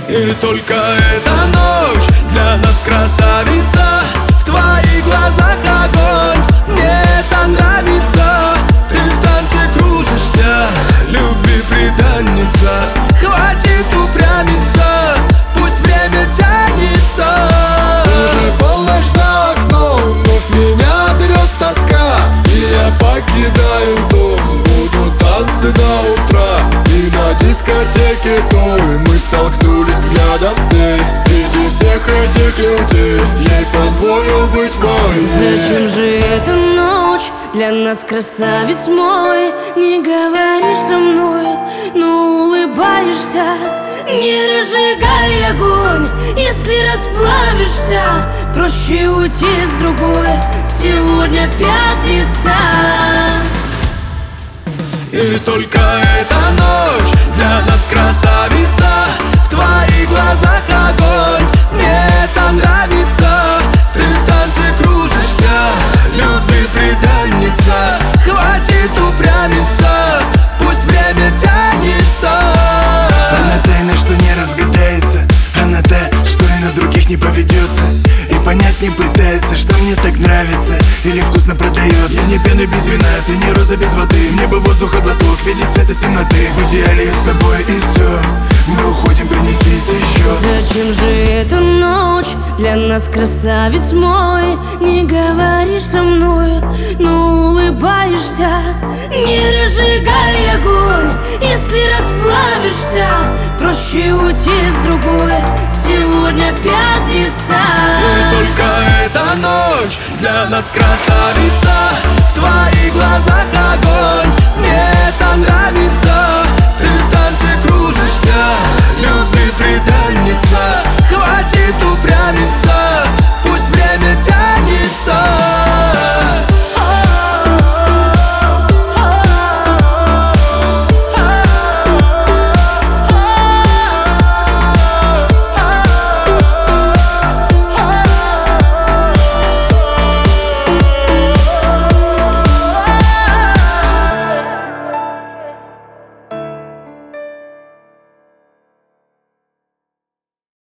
И только эта ночь для нас, красавица. В твоих глазах огонь, мне это нравится. Ты в танце кружишься, любви преданница. Хватит упрямиться, пусть время тянется. Уже полночь за окном, вновь меня берет тоска. И я покидаю дом, буду танцы до утра. И на дискотеке той мы столкнулись взглядом с ней. Среди всех этих людей ей позволил быть моей. Зачем же эта ночь для нас, красавец мой? Не говоришь со мной, но улыбаешься. Не разжигай огонь, если расплавишься. Проще уйти с другой, сегодня пятница. И только эта ночь для нас, красавица. В твоих глазах огонь, мне это нравится. Ты в танце кружишься, любви преданница. Хватит упрямиться, пусть время тянется. Она тайна, что не разгадается. Она та, что и на других не поведется. И понять не пытается, что мне так нравится или вкусно продается. Я не пена без вина, ты не роза без воды. Мне бы воздуха глоток, видеть свет из темноты. В идеале я с тобой и все. Мы уходим, принесите еще. Зачем же эта ночь для нас, красавец мой? Не говоришь со мной, но улыбаешься. Не разжигай огонь, если расплавишься. Проще уйти с другой, сегодня пятница. И только эта ночь для нас, красавица.